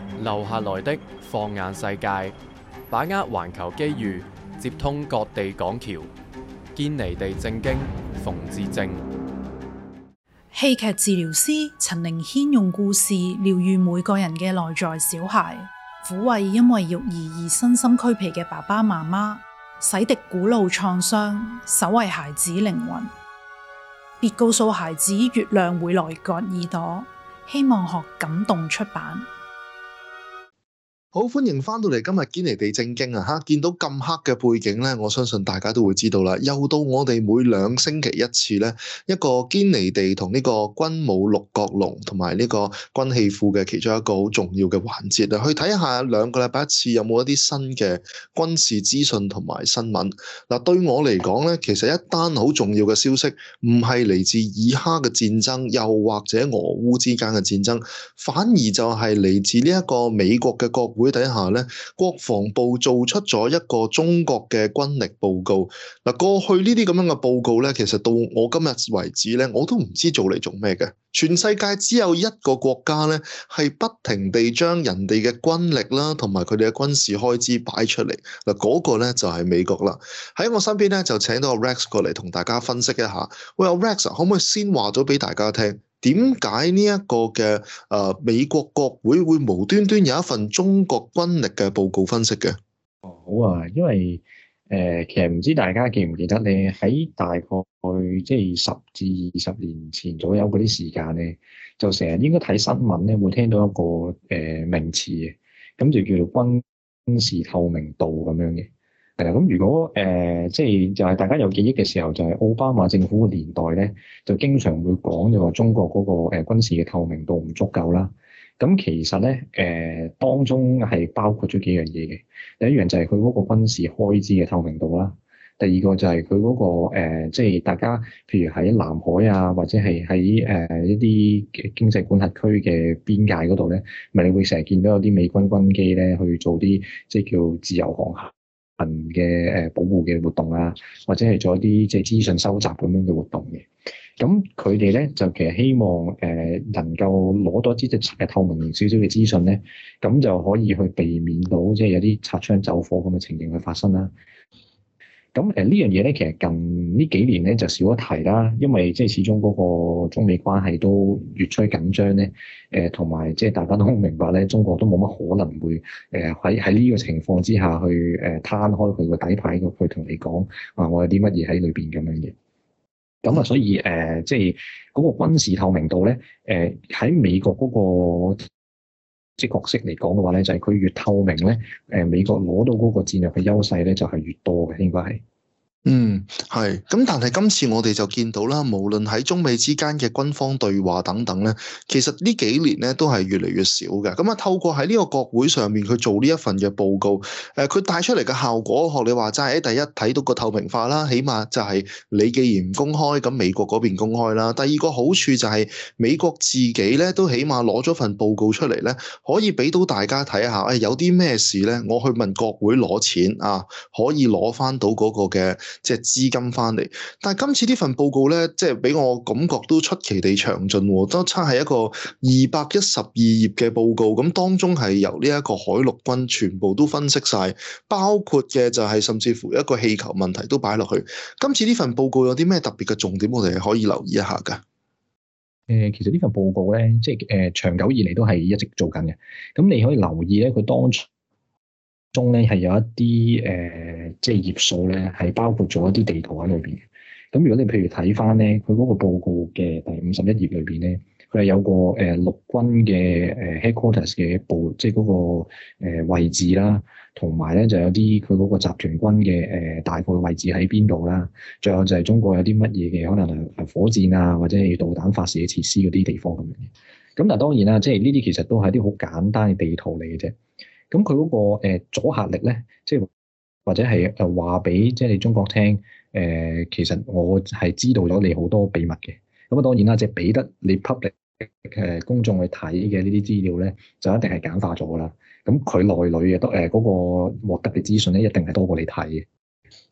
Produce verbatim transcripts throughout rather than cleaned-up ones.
留下來的放眼世界，把握環球機遇，接通各地港橋，堅尼地正經，馮智政。 戲劇治療師陳寧軒用故事療癒每個人嘅內在小孩，撫慰因為育兒而身心俱疲嘅爸爸媽媽，洗滌古老創傷，守衛孩子靈魂。別告訴孩子月亮會來割耳朵。希望學感動出版。 好，歡迎翻到嚟今日堅尼地正經啊！嚇，見到咁黑嘅背景咧，我相信大家都會知道啦。又到我哋每兩星期一次咧，一個堅尼地同呢個軍武六角龍同埋呢個軍器庫嘅其中一個好重要嘅環節啊，去睇下兩個禮拜一次有冇一啲新嘅軍事資訊同埋新聞。嗱，對我嚟講咧，其實一單好重要嘅消息，唔係嚟自以哈嘅戰爭，又或者俄烏之間嘅戰爭，反而就係嚟自呢一個美國嘅國會底下咧，國防部做出咗一個中國嘅軍力報告。嗱，過去呢啲咁樣嘅報告咧，其實到我今日為止咧，我都唔知做嚟做咩嘅。全世界只有一個國家咧，係不停地將人哋嘅軍力啦，同埋佢哋嘅軍事開支擺出嚟。嗱，嗰個咧就係美國啦。喺我身邊咧就請到阿 Rex 過嚟同大家分析一下。喂，阿 Rex 可唔可以先話咗俾大家聽？點解呢一個嘅誒、呃、美國國會會無端端有一份中國軍力嘅報告分析嘅？ 哦，好啊，因為誒、呃、其實唔知大家記唔記得咧，喺大概即係十至二十年前左右嗰啲時間咧，就成日應該睇新聞咧會聽到一個誒、呃、名詞嘅，咁就叫做軍事透明度咁樣嘅。係啦，咁如果誒、呃、即係就係大家有記憶嘅時候，就係、是、奧巴馬政府嘅年代咧，就經常會講就話中國嗰、那個誒、呃、軍事嘅透明度唔足夠啦。咁其實咧誒、呃、當中係包括咗幾樣嘢嘅。第一樣就係佢嗰個軍事開支嘅透明度啦。第二個就係佢嗰個、呃、即係大家譬如喺南海啊，或者係喺誒一啲經濟管轄區嘅邊界嗰度咧，咪你會成日見到有啲美軍軍機咧去做啲即係叫自由航行嘅誒保護嘅活動啊，或者係做一啲即係資訊收集咁樣嘅活動嘅。咁佢哋咧就其實希望誒、呃、能夠攞多啲即係透明少少嘅資訊咧，咁就可以去避免到即係有啲擦槍走火咁嘅情形去發生啦。咁誒、呃、呢樣嘢咧，其實近呢幾年咧就少咗提啦，因為即係始終嗰個中美關係都越趨緊張咧。誒同埋即係大家都明白咧，中國都冇乜可能會誒喺喺呢個情況之下去誒攤開佢個底牌，去同你講話我有啲乜嘢喺裏邊咁樣嘅。咁啊，所以誒、呃、即係嗰個軍事透明度咧，誒、呃、喺美國嗰、嗰個即係角色嚟講嘅話咧，就係、是、佢越透明咧，誒、呃、美國攞到嗰個戰略嘅優勢咧，就係越多嘅，應該係。 嗯，係。咁但係今次我哋就見到啦，無論喺中美之間嘅軍方對話等等咧，其實呢幾年咧都係越嚟越少嘅。咁啊，透過喺呢個國會上面去做呢一份嘅報告，誒佢帶出嚟嘅效果，學你話齋，喺第一睇到個透明化啦，起碼就係你既然唔公開，咁美國嗰邊公開啦。第二個好處就係美國自己咧都起碼攞咗份報告出嚟咧，可以俾到大家睇下，誒、哎、有啲咩事咧，我去問國會攞錢啊，可以攞翻到嗰個嘅。即係資金翻嚟，但係今次呢份報告咧，即係俾我感覺都出奇地詳盡，都差係一個二百一十二頁嘅報告，咁當中係由呢一個海陸軍全部都分析晒，包括嘅就係甚至乎一個氣球問題都擺落去。今次呢份報告有啲咩特別嘅重點，我哋係可以留意一下㗎。誒、 呃，其實呢份報告咧，即係誒、呃、長久以嚟都係一直做緊嘅，咁你可以留意咧，佢當初中咧係有一啲誒、呃，即係頁數咧係包括咗一啲地圖喺裏邊嘅。咁如果你譬如睇翻咧，佢嗰個報告嘅第五十一頁裏邊咧，佢係有個誒、呃、陸軍嘅誒、呃、headquarters 嘅部，即係嗰、那個、呃、位置啦，同埋咧就有啲佢嗰個集團軍嘅誒、呃、大概位置喺邊度啦。仲有就係中國有啲乜嘢嘅可能係火箭啊，或者係導彈發射嘅設施嗰啲地方咁樣嘅。咁但係當然啦，即係呢啲其實都係啲好簡單嘅地圖嚟嘅啫。咁佢嗰個誒阻嚇力咧，即係或者係誒話俾即係你中國聽，誒、呃、其實我係知道咗你好多秘密嘅。咁啊當然啦，即係俾得你 public 誒公眾去睇嘅呢啲資料咧，就一定係簡化咗㗎啦。咁佢內裏嘅都誒嗰個獲得嘅資訊咧，一定係多過你睇嘅。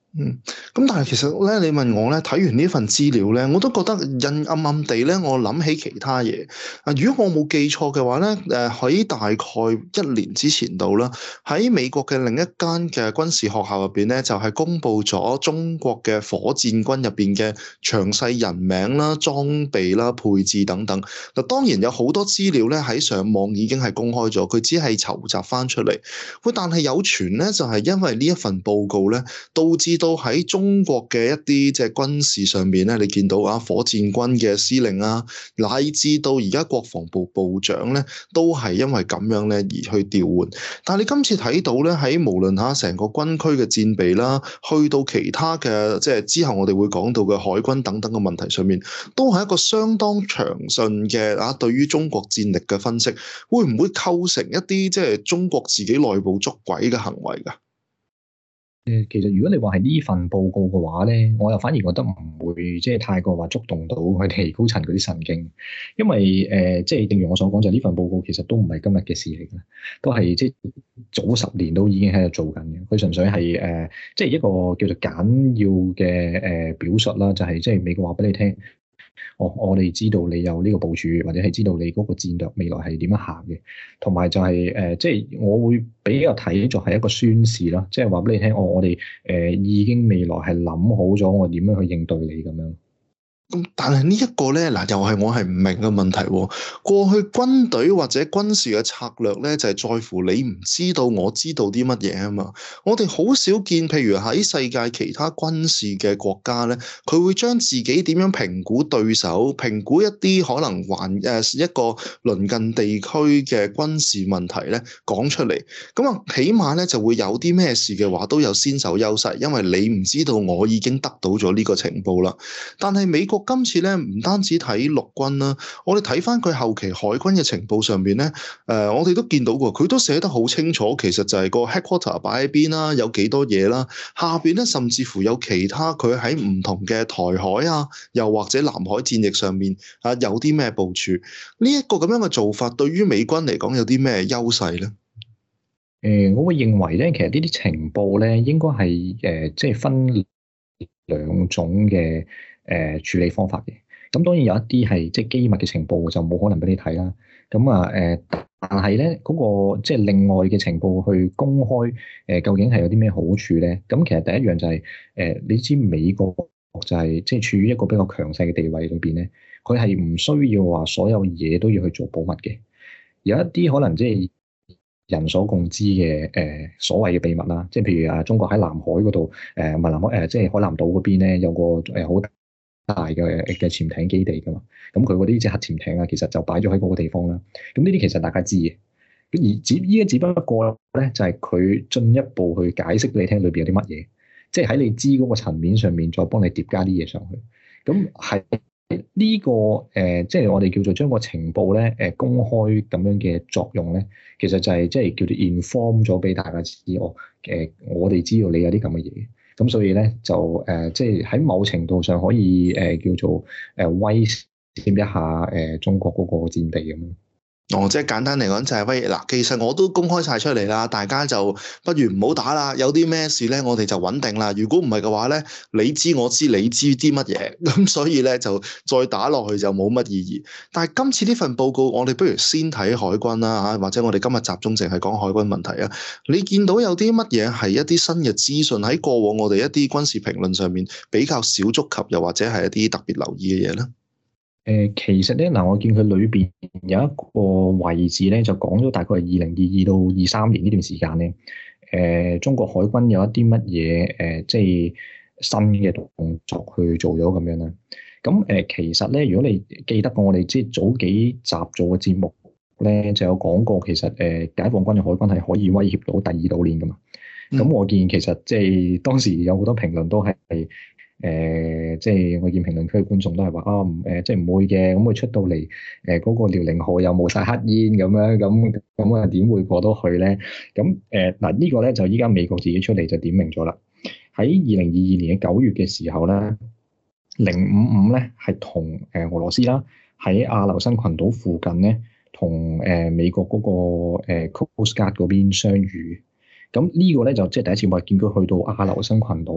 嗯，咁但係其實咧，你問我咧，睇完呢份資料咧，我都覺得印暗暗地咧，我諗起其他嘢。啊，如果我冇記錯嘅話咧，誒喺大概一年之前度啦，喺美國嘅另一間嘅軍事學校入邊咧，就係公布咗中國嘅火箭軍入邊嘅詳細人名啦、裝備啦、配置等等。嗱，當然有好多資料咧喺上網已經係公開咗，佢只係籌集翻出嚟。喂，但係有傳咧，就係因為呢一份報告咧，導致到喺中國嘅一啲即係軍事上面咧，你見到啊火箭軍嘅司令啊，乃至到而家國防部部長咧，都係因為咁樣咧而去調換。但係你今次睇到咧，喺無論嚇成個軍區嘅戰備啦，去到其他嘅即係之後我哋會講到嘅海軍等等嘅問題上面，都係一個相當詳盡嘅啊對於中國戰力嘅分析，會唔會構成一啲即係中國自己內部捉鬼嘅行為㗎？ 誒，其實如果你話係呢份報告嘅話咧，我又反而覺得唔會即係太過話觸動到佢哋高層嗰啲神經，因為誒、呃、即係正如我所講，就呢份報告其實都唔係今日嘅事嚟嘅，都係即係早十年都已經喺度做緊嘅。佢純粹係誒、呃、即係一個叫做簡要嘅誒、呃、表述啦，就係、是、即係美國話俾你聽。我我哋知道你有呢個部署，或者係知道你嗰個戰略未來係點樣行嘅，同埋就係、是、誒、呃，即係我會比較睇作係一個宣示啦，即係話俾你聽，我我哋誒已經未來係諗好咗，我點樣去應對你咁樣。 咁但係呢一個咧，嗱又係我係唔明嘅問題喎。過去軍隊或者軍事嘅策略咧，就係在乎你唔知道我知道啲乜嘢啊嘛。我哋好少見，譬如喺世界其他軍事嘅國家咧，佢會將自己點樣評估對手、評估一啲可能還誒一個鄰近地區嘅軍事問題咧講出嚟。咁啊，起碼咧就會有啲咩事嘅話都有先手優勢，因為你唔知道，我已經得到咗呢個情報啦。但係美國今次咧唔單止睇陸軍啦，我哋睇翻佢後期海軍嘅情報上邊咧，誒、呃、我哋都見到過，佢都寫得好清楚，其實就係個 headquarter 擺喺邊啦，有幾多嘢啦，下邊咧甚至乎有其他佢喺唔同嘅台海啊，又或者南海戰役上面啊有啲咩部署，呢、這、一個咁樣嘅做法對於美軍嚟講有啲咩優勢咧？ 誒、呃，我會認為咧，其實呢啲情報咧應該係誒即係分兩種嘅。誒、呃、處理方法嘅，咁當然有一啲係即係機密嘅情報就冇可能俾你睇啦。咁啊誒，但係咧嗰個即係另外嘅情報去公開，誒、呃、究竟係有啲咩好處咧？咁其實第一樣就係、是、誒、呃，你知美國就係即係處於一個比較強勢嘅地位裏邊咧，佢係唔需要話所有嘢都要去做保密嘅。有一啲可能即係人所共知嘅誒、呃、所謂嘅秘密啦，即係譬如啊，中國喺南海嗰度誒，唔係南海誒、呃，即係海南島嗰邊咧有個誒好大大嘅嘅潛艇基地噶嘛，咁佢嗰啲即係核潛艇啊，其實就擺咗喺嗰個地方啦。咁呢啲其實大家知嘅，咁而只依家只不過咧，就係佢進一步去解釋俾你聽裏邊有啲乜嘢，即係喺你知嗰個層面上面再幫你疊加啲嘢上去。咁係呢個誒，即、呃、係、就是、我哋叫做將個情報咧誒公開咁樣嘅作用咧，其實就係即係叫做 inform 咗俾大家知我誒，我哋知道你有啲咁嘅嘢。咁所以咧就誒，即係喺某程度上可以誒、呃、叫做誒威脅一下誒、呃、中國嗰個戰備咁樣。 哦，即係簡單嚟講就係、是、喂嗱，其實我都公開晒出嚟啦，大家就不如唔好打啦。有啲咩事咧，我哋就穩定啦。如果唔係嘅話咧，你知我知你知啲乜嘢，咁所以咧就再打落去就冇乜意義。但係今次呢份報告，我哋不如先睇海軍啦嚇，或者我哋今日集中淨係講海軍問題啊。你見到有啲乜嘢係一啲新嘅資訊喺過往我哋一啲軍事評論上面比較少觸及，又或者係一啲特別留意嘅嘢咧？ 誒，其實咧嗱，我見佢裏邊有一個位置咧，就講咗大概係二零二二到二三年呢段時間咧，誒、呃，中國海軍有一啲乜嘢誒，即係新嘅動作去做咗咁樣啦。咁誒、呃，其實咧，如果你記得過我哋即係早幾集做嘅節目咧，就有講過，其實誒、呃，解放軍嘅海軍係可以威脅到第二島鏈噶嘛。咁、嗯、我見其實即係當時有好多評論都係。誒、呃，即係我見評論區嘅觀眾都係話啊，誒、呃，即係唔會嘅，咁佢出到嚟，誒、呃，嗰、那個遼寧號又冇晒黑煙咁樣，咁咁啊點會過到去咧？咁誒，嗱、呃、呢、這個咧就依家美國自己出嚟就點明咗啦。喺二零二二年嘅九月嘅時候咧，零五五咧係同誒俄羅斯啦喺阿留申群島附近咧，同誒、呃、美國嗰、那個誒 Coast Guard 嗰邊相遇。咁呢個咧就即係第一次我見佢去到阿留申群島。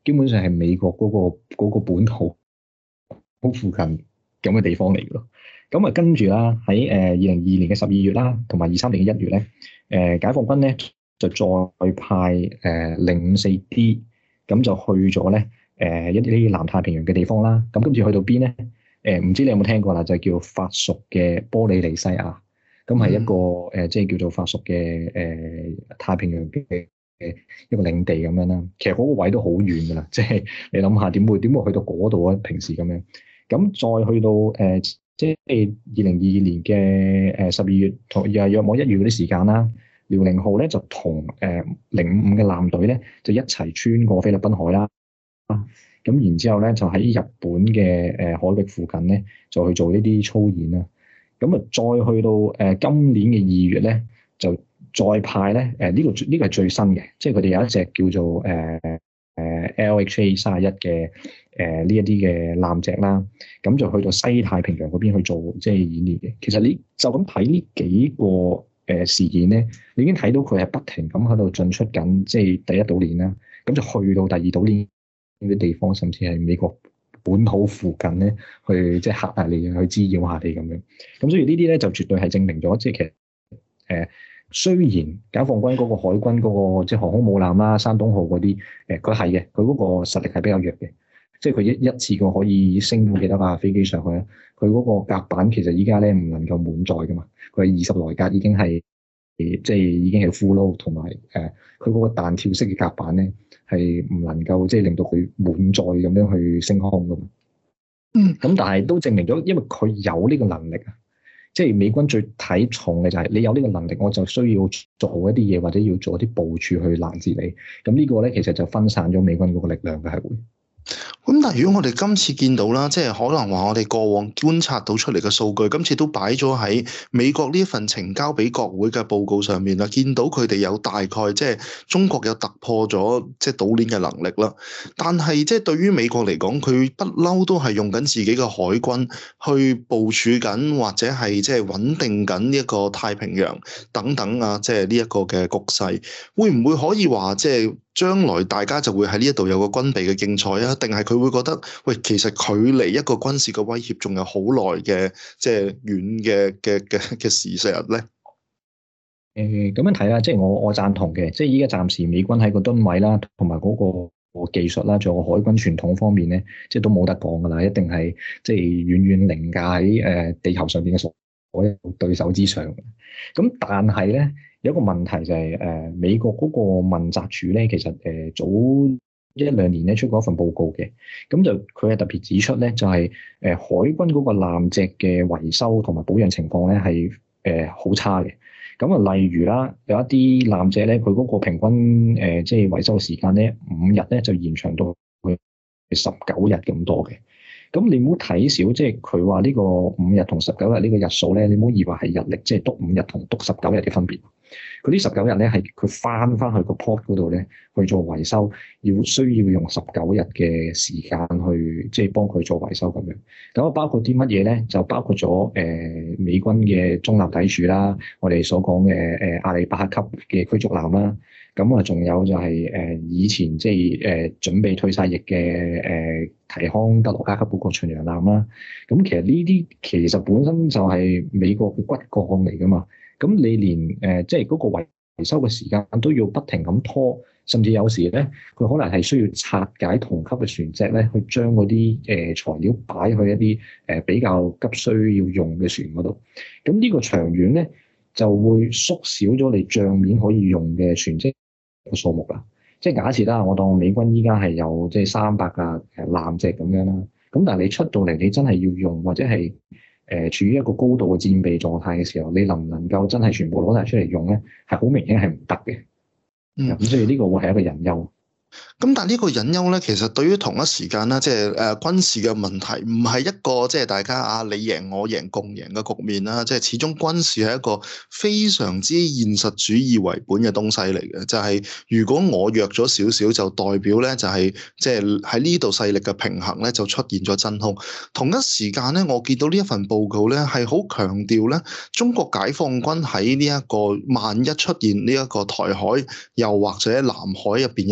基本上係美國嗰、嗰個嗰個本土好附近咁嘅地方嚟嘅咯。咁啊跟住啦，喺誒二零二二年嘅十二月啦，同埋二三年嘅一月咧，誒、呃、解放軍咧就再派誒零五四 D，咁就去咗咧誒一啲南太平洋嘅地方啦。咁跟住去到邊咧？誒、呃、唔知你有冇聽過啦？就叫法屬嘅波利尼西亞。咁係一個誒、呃，即係叫做法屬嘅誒太平洋嘅誒一個領地咁樣啦。其實嗰個位都好遠㗎啦，即係你諗下點會點會去到嗰度啊？平時咁樣，咁再去到誒、呃，即係二零二二年嘅誒十二月同又係約莫一月嗰啲時間啦。遼寧號咧就同誒零五五嘅艦隊咧就一齊穿過菲律賓海啦。咁然之後咧就喺日本嘅誒海域附近咧就去做呢啲操演啦。咁啊，再去到誒、呃、今年嘅二月咧，就再派咧誒呢個呢、呢個係最新嘅，即係佢哋有一隻叫做誒誒、呃、L H A 三十一嘅誒呢一啲嘅艦隻啦，咁就去到西太平洋嗰邊去做即係演練嘅。其實你就咁睇呢幾個誒事件咧，你已經睇到佢係不停咁喺度進出緊，即係第一島鏈啦，咁就去到第二島鏈呢啲地方，甚至係美國本土附近咧，去即係嚇下你，去滋擾下你咁樣。咁所以呢啲咧就絕對係證明咗，即係其實誒、呃，雖然解放軍嗰個海軍嗰、嗰個即係航空母艦啦、山東號嗰啲，誒佢係嘅，佢嗰個實力係比較弱嘅，即係佢一一次過可以升到幾多架飛機上去咧。佢嗰個甲板其實依家咧唔能夠滿載噶嘛，佢係二十來架已經係即係已經係 full load，同埋誒佢嗰個彈跳式嘅甲板咧。係唔能夠即係令到佢滿載咁樣去升空噶嘛？嗯，咁但係都證明咗，因為佢有呢個能力啊，即係美軍最睇重嘅就係你有呢個能力，我就需要做一啲嘢或者要做一啲部署去攔截你。咁呢個咧其實就分散咗美軍嗰個力量嘅係會。 咁但係如果我哋今次見到啦，即係可能話我哋過往觀察到出嚟嘅數據，今次都擺咗喺美國呢一份呈交俾國會嘅報告上面啦，見到佢哋有大概即係中國有突破咗即係島鏈嘅能力啦。但係即係對於美國嚟講，佢不嬲都係用緊自己嘅海軍去部署緊，或者係即係穩定緊呢一個太平洋等等啊，即係呢一個嘅局勢，會唔會可以話即係將來大家就會喺呢一度有個軍備嘅競賽啊？定係佢會覺得，喂，其實距離一個軍事嘅威脅仲有好耐嘅，即係遠嘅嘅嘅嘅時勢日咧？誒、 呃，咁樣睇啦，即係我我贊同嘅，即係依家暫時美軍喺個噸位啦，同埋嗰個技術啦，仲有個海軍傳統方面咧，即係都冇得講噶啦，一定係即係遠遠凌駕喺誒地球上邊嘅所有對手之上。咁但係咧，有一個問題就係、是、誒、呃、美國嗰個問責處咧，其實誒、呃、早一兩年咧出過一份報告嘅，咁就佢係特別指出咧，就係、是、誒、呃、海軍嗰個艦隻嘅維修同埋保養情況咧係誒好差嘅。咁啊，例如啦，有一啲艦隻咧，佢嗰個平均誒、呃、即係維修嘅時間咧，五日咧就延長到去十九日咁多嘅。咁你唔好睇少，即係佢話呢個五日同十九日呢個日數咧，你唔好以為係日曆，即係督五日同督十九日嘅分別。佢呢十九日咧係佢翻翻去個 port 嗰度咧去做維修，要需要用十九日嘅時間去即係幫佢做維修咁樣。咁啊包括啲乜嘢咧？就包括咗誒、呃、美軍嘅中立抵柱啦，我哋所講嘅誒阿里巴克級嘅驅逐艦啦。咁啊，仲有就係、是、誒、呃、以前即係誒、呃、準備退晒役嘅誒提康德羅加級嗰個巡洋艦啦。咁其實呢啲其實本身就係美國嘅骨幹嚟噶嘛。咁你連誒、呃、即係嗰個維修嘅時間都要不停咁拖，甚至有時咧佢可能係需要拆解同級嘅船隻咧，去將嗰啲誒材料擺去一啲誒、呃、比較急需要用嘅船嗰度。咁呢個長遠咧就會縮小咗你帳面可以用嘅船隻個數目啦。即係假設啦，我當美軍依家係有即係三百架誒艦隻咁樣啦。咁但係你出到嚟，你真係要用或者係誒、呃、處於一個高度嘅戰備狀態嘅時候，你能唔能夠真係全部攞晒出嚟用咧？係好明顯係唔得嘅。嗯，咁所以呢個會係一個隱憂。 咁但係呢個隱憂咧，其實對於同一時間啦，即係誒軍事嘅問題，唔係一個即係大家啊你贏我贏共贏嘅局面啦。即係始終軍事係一個非常之現實主義為本嘅東西嚟嘅。就係如果我弱咗少少，就代表咧就係即係喺呢度勢力嘅平衡咧就出現咗真空。同一時間咧，我見到呢一份報告咧係好強調咧，中國解放軍喺呢一個萬一出現呢一個台海又或者南海入邊嘅戰役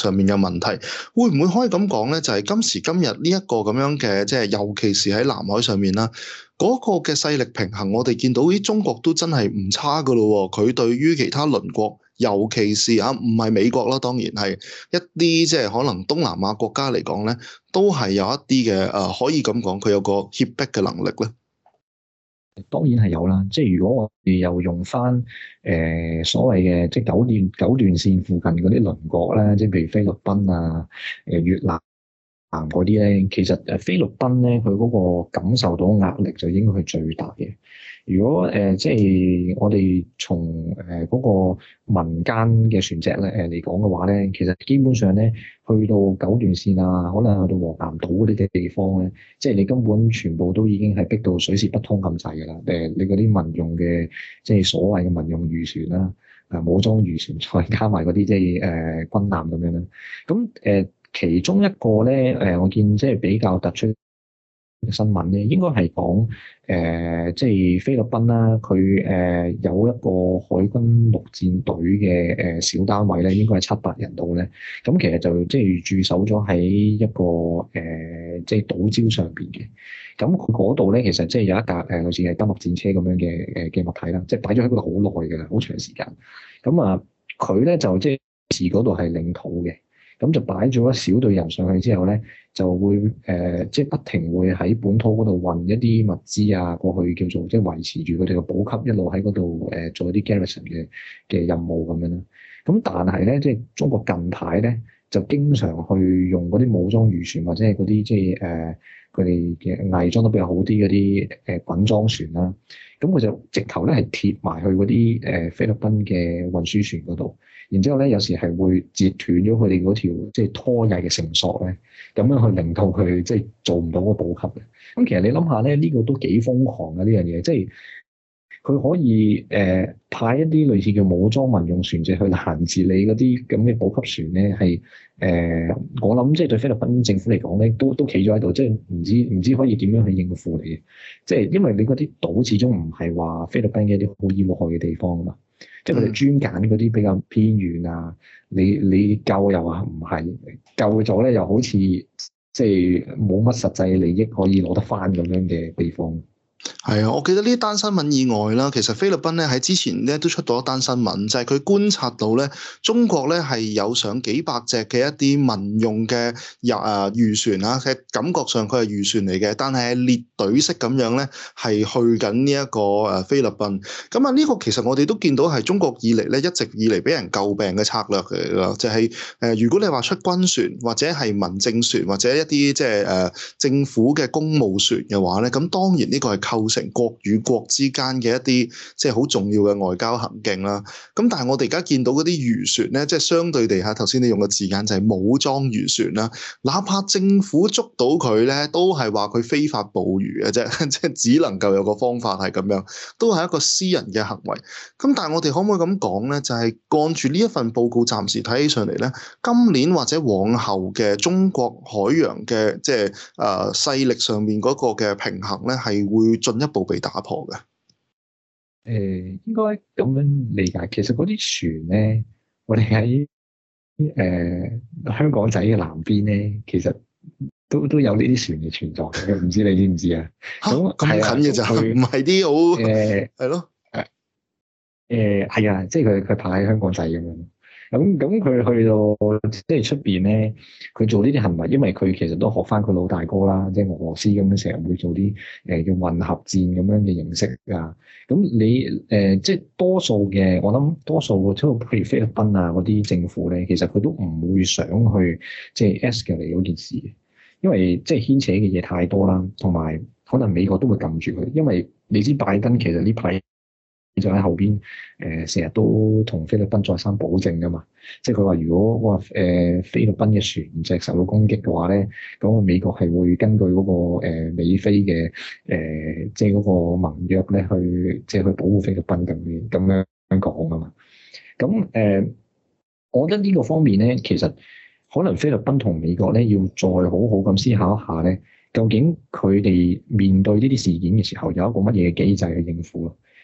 上面嘅問題，會唔會可以咁講咧？就係今時今日呢一個咁樣嘅，即係尤其是喺南海上面啦，嗰個嘅勢力平衡，我哋見到啲中國都真係唔差噶咯。佢對於其他鄰國，尤其是啊唔係美國啦，當然係一啲即係可能東南亞國家嚟講咧，都係有一啲嘅誒，可以咁講，佢有個脅迫嘅能力咧。 當然係有啦，即係如果我哋又用翻誒、呃、所謂嘅即係九段九段線附近嗰啲鄰國咧，即係譬如菲律賓啊、誒越南嗰啲咧，其實誒菲律賓咧佢嗰個感受到壓力就應該係最大嘅。如果誒、呃、即係我哋從誒嗰個民間嘅船隻咧誒嚟講嘅話咧，其實基本上咧去到九段線啊，可能去到黃岩島嗰啲地方咧，即係你根本全部都已經係逼到水泄不通咁滯㗎啦。誒，你嗰啲民用嘅即係所謂嘅民用漁船啦，啊武裝漁船，再加埋嗰啲即係誒、呃、軍艦咁樣啦。咁誒、呃、其中一個咧誒、呃，我見即係比較突出新聞咧，應該係講誒，即係菲律賓啦，佢誒、呃、有一個海軍陸戰隊嘅誒小單位咧，應該係七百人度咧。咁其實就即係駐守咗喺一個誒、呃、即係島礁上邊嘅。咁佢嗰度咧，其實即係有一架誒類似係登陸戰車咁樣嘅誒嘅物體啦，即係擺咗喺嗰度好耐嘅，好長時間。咁啊，佢咧就即係視嗰度係領土嘅。咁就擺咗一小隊人上去之後咧，就會誒、呃、即係不停會喺本土嗰度運一啲物資啊過去，叫做即係維持住佢哋嘅補給，一路喺嗰度誒做一啲 garrison 嘅嘅任務咁樣啦。咁但係咧，即係中國近排咧就經常去用嗰啲武裝漁船或者係嗰啲即係誒佢哋嘅偽裝得比較好啲嗰啲誒滾裝船啦。咁佢就直頭咧係貼埋去嗰啲誒菲律賓嘅運輸船嗰度。然之後咧，有時係會截斷咗佢哋嗰條即係拖曳嘅繩索咧，咁樣去令到佢即係做唔到嗰個補給嘅。咁其實你諗下咧，呢個都幾瘋狂嘅呢樣嘢，即係佢可以誒、呃、派一啲類似嘅武裝民用船隻去攔截你嗰啲咁嘅補給船咧，係誒、呃、我諗即係對菲律賓政府嚟講咧，都都企咗喺度，即係唔知唔知可以點樣去應付你嘅。即係因為你嗰啲島始終唔係話菲律賓嘅一啲好易禍害嘅地方啊嘛。即係佢哋專揀嗰啲比較偏遠啊，你你救又話唔係，救咗咧又好似即係冇乜實際利益可以攞得翻咁樣嘅地方。 係啊，我記得呢單新聞以外啦，其實菲律賓咧喺之前咧都出到一單新聞，就係佢觀察到咧中國咧係有上幾百隻嘅一啲民用嘅入啊漁船啊，嘅感覺上佢係漁船嚟嘅，但係列隊式咁樣咧係去緊呢一個誒菲律賓。咁啊呢個其實我哋都見到係中國以嚟咧一直以嚟俾人詬病嘅策略嚟㗎，就係誒如果你話出軍船或者係民政船或者一啲即係誒政府嘅公務船嘅話咧，咁當然呢個係構成國與國之間嘅一啲即係好重要嘅外交行徑啦。咁但係我哋而家見到嗰啲漁船咧，即係相對地下頭先你用嘅字眼就係武裝漁船啦。哪怕政府捉到佢咧，都係話佢非法捕魚嘅啫，即係只能夠有個方法係咁樣，都係一個私人嘅行為。咁但係我哋可唔可以咁講咧？就係按住呢一份報告暫時睇起上嚟咧，今年或者往後嘅中國海洋嘅即係誒勢力上面嗰個嘅平衡咧，係會進一步被打破嘅。 誒，應該咁樣理解。其實嗰啲船咧，我哋喺誒香港仔嘅南邊咧，其實都都有呢啲船嘅存在嘅。唔知你知唔知啊？咁咁近嘅就唔係啲好誒係咯。 誒係啊，即係佢佢泊喺香港仔咁樣。咁咁佢去到即係出邊咧，佢做呢啲行為，因為佢其實都學翻佢老大哥啦，即係俄羅斯咁樣成日會做啲誒叫混合戰咁樣嘅形式啊。咁你誒、呃、即係多數嘅，我諗多數即係譬如菲律賓啊嗰啲政府咧，其實佢都唔會想去即係 escalate 嗰件事，因為即係牽扯嘅嘢太多啦，同埋可能美國都會撳住佢，因為你知拜登其實呢排就喺後邊，誒成日都同菲律賓再三保證噶嘛，即係佢話如果話誒、呃、菲律賓嘅船隻受到攻擊嘅話咧，咁美國係會根據嗰、那個、呃、美菲嘅誒、呃、即係嗰個盟約咧去即係去保護菲律賓咁樣咁樣講啊嘛。咁誒、呃，我覺得呢個方面咧，其實可能菲律賓同美國咧要再好好咁思考一下咧，究竟佢哋面對呢啲事件嘅時候有一個乜嘢機制去應付咯？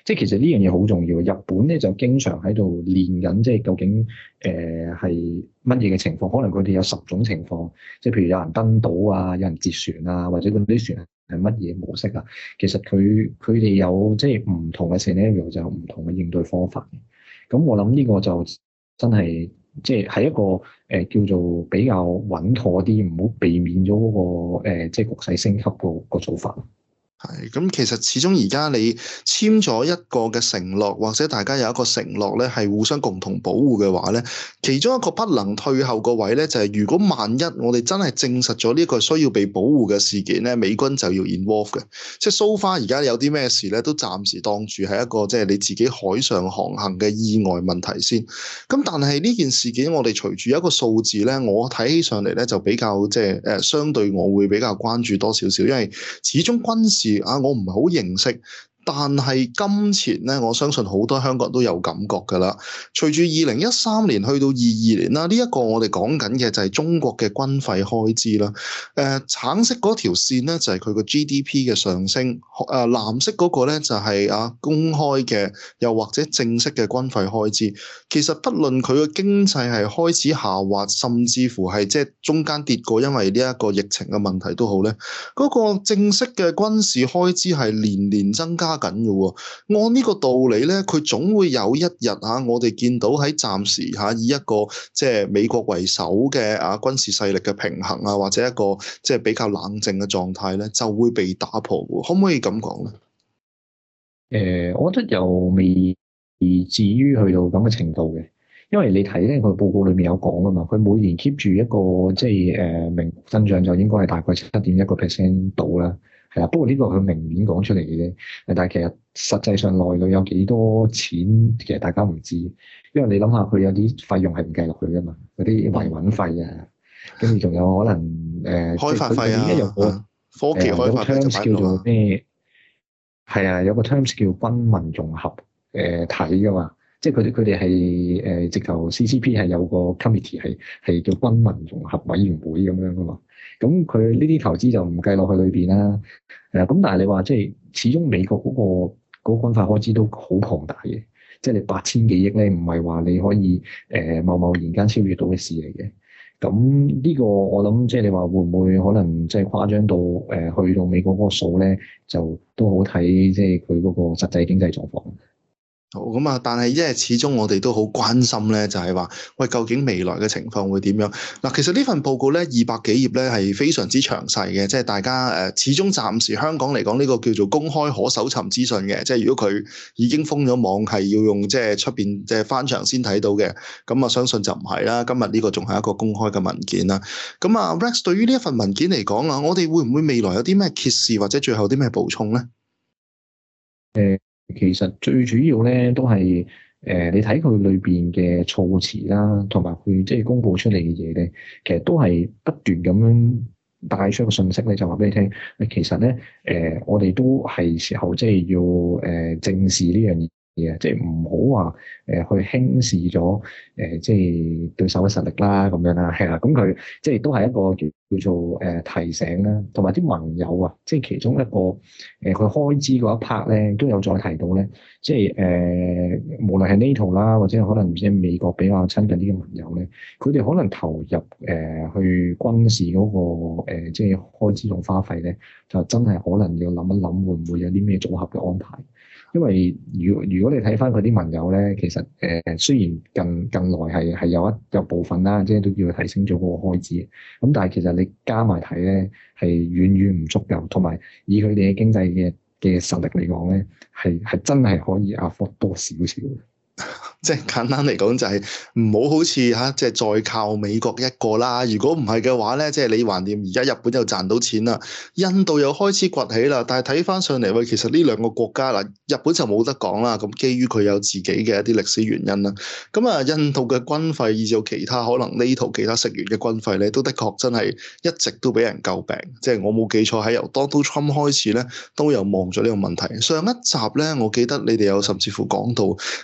即係其實呢樣嘢好重要。日本咧就經常喺度練緊，即係究竟誒係乜嘢嘅情況？可能佢哋有十種情況，即係譬如有人登島啊，有人截船啊，或者嗰啲船係乜嘢模式啊？其實佢佢哋有即係唔同嘅 scenario 就有唔同嘅應對方法。咁我諗呢個就真係即係係一個誒、呃、叫做比較穩妥啲，唔好避免咗嗰、那個、呃、即係局勢升級個個做法。 係，咁其實始終而家你簽咗一個嘅承諾，或者大家有一個承諾咧，係互相共同保護嘅話咧，其中一個不能退後個位咧，就係如果萬一我哋真係證實咗呢個需要被保護嘅事件咧，美軍就要 involve 嘅。即係 so far 而家有啲咩事咧，都暫時當住係一個即係你自己海上航行嘅意外問題先。咁但係呢件事件，我哋隨住一個數字咧，我睇起上嚟咧就比較即係誒相對我會比較關注多少少，因為始終軍事。啊！我唔係好認識，但係金錢咧，我相信好多香港人都有感覺㗎啦。隨住二零一三年去到二二年啦，呢、這、一個我哋講緊嘅就係中國嘅軍費開支啦。誒、呃，橙色嗰條線咧就係佢個 G D P 嘅上升，誒、呃、藍色嗰個咧就係、是、啊公開嘅，又或者正式嘅軍費開支。其實不論佢嘅經濟係開始下滑，甚至乎係即係中間跌過，因為呢一個疫情嘅問題都好咧，嗰、那個正式嘅軍事開支係年年增加緊嘅喎。按呢個道理咧，佢總會有一日嚇、啊，我哋見到喺暫時嚇、啊、以一個即係美國為首嘅啊軍事勢力嘅平衡啊，或者一個即係比較冷靜嘅狀態咧，就會被打破嘅。可唔可以咁講咧？ 誒、呃，我覺得又未至於去到咁嘅程度嘅，因為你睇咧，佢報告裏面有講噶嘛，佢每年 keep 住一個即係誒名目增長就應該係大概七點一個 percent 到啦，係啦。不過呢個佢明面講出嚟嘅啫，但係其實實際上內裏有幾多錢，其實大家唔知，因為你諗下佢有啲費用係唔計落去噶嘛，嗰啲維穩費啊，跟住仲有可能誒、呃、 開發費啊， 有個科技開發費就擺叫做咩？係啊，有個 terms 叫軍民融合誒體噶嘛，即係佢哋佢哋係誒直頭 C C P 係有個 committee 係係叫軍民融合委員會咁樣噶嘛。咁佢呢啲投資就唔計落去裏邊啦。係啊，咁但係你話即係始終美國嗰個嗰個軍費開支都好龐大嘅，即係你八千幾億咧，唔係話你可以誒貿貿然間超越到嘅事嚟嘅。咁呢個我諗即係你話會唔會可能即係誇張到誒、呃、去到美國嗰個數咧，就都好睇即係佢嗰個實際經濟狀況。 好咁啊！但係因為始終我哋都好關心咧，就係話喂，究竟未來嘅情況會點樣？嗱，其實呢份報告咧二百幾頁咧係非常之詳細嘅，即係大家誒始終暫時香港嚟講呢個叫做公開可搜尋資訊嘅，即係如果佢已經封咗網，係要用即係出邊即係翻牆先睇到嘅，咁啊相信就唔係啦。今日呢個仲係一個公開嘅文件啦。咁啊 Rex 對於呢一份文件嚟講啊，我哋會唔會未來有啲咩揭示或者最後啲咩補充咧？ 誒、呃。其實最主要咧都係誒、呃，你睇佢裏邊嘅措辭啦，同埋佢即係公佈出嚟嘅嘢咧，其實都係不斷咁樣帶出一個信息咧，就話俾你聽。其實咧誒、呃，我哋都係時候即係要誒、呃、正視呢樣嘢。嘢，即係唔好話誒去輕視咗誒、呃，即係對手嘅實力啦，咁樣啦，係啦，咁佢即係都係一個叫叫做誒、呃、提醒啦，同埋啲盟友啊，即係其中一個誒佢、呃、開支嗰一 part 咧，都有再提到咧，即係誒、呃、無論係 NATO 啦，或者可能即係美國比較親近啲嘅盟友咧，佢哋可能投入誒、呃、去軍事嗰、那個、呃、即係開支同花費咧，就真係可能要諗一諗會唔會有啲咩組合嘅安排。因為如果如果你睇翻佢啲盟友咧，其實誒、呃、雖然近近來係係有一有部分啦，即係都叫佢提升咗嗰個開支，咁但係其實你加埋睇咧係遠遠唔足夠，同埋以佢哋嘅經濟嘅嘅實力嚟講咧，係係真係可以 afford 多少少。 即係簡單嚟講就係唔好好似嚇，即係再靠美國一個啦。如果唔係嘅話咧，即係你橫掂而家日本又賺到錢啦，印度又開始崛起啦。但係睇翻上嚟喂，其實呢兩個國家嗱，日本就冇得講啦。咁基於佢有自己嘅一啲歷史原因啦。咁啊，印度嘅軍費以至到其他可能呢套其他成員嘅軍費咧，都的確真係一直都俾人詬病。即係我冇記錯喺由 Donald Trump 開始咧，都有望咗呢個問題。上一集咧，我記得你哋有甚至乎講到假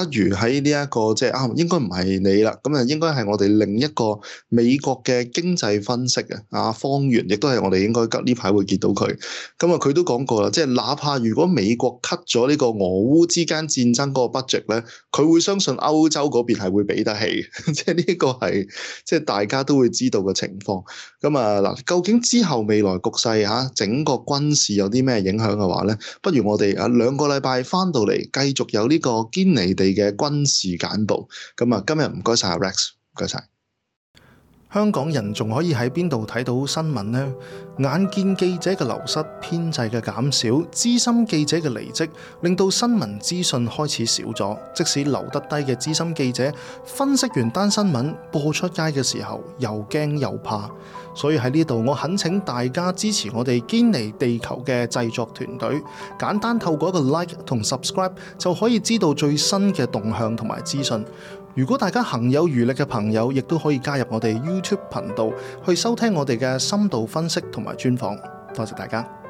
如喺呢一個即係啊，應該唔係你啦，咁啊應該係我哋另一個美國嘅經濟分析啊，阿方源亦都係我哋應該呢排會見到佢。咁啊，佢都講過啦，即係哪怕如果美國 cut 咗呢個俄烏之間戰爭嗰個 budget 咧，佢會相信歐洲嗰邊係會俾得起，即係呢個係即係大家都會知道嘅情況。咁啊嗱，究竟之後未來局勢嚇整個軍事有啲咩影響嘅話咧，不如我哋啊兩個禮拜翻到嚟繼續有呢個堅尼地嘅軍事簡報。咁啊，今日唔該晒 Rex，唔該晒。 香港人仲可以喺邊度睇到新聞呢？眼見記者嘅流失、編制嘅減少、資深記者嘅離職，令到新聞資訊開始少咗。即使留得低嘅資深記者，分析完單新聞播出街嘅時候，又驚又怕。所以喺呢度，我懇請大家支持我哋堅尼地球嘅製作團隊，簡單透過一個 like 同 subscribe 就可以知道最新嘅動向同埋資訊。如果大家行有餘力嘅朋友，亦都可以加入我哋 YouTube 頻道去收聽我哋嘅深度分析同埋專訪。多謝大家。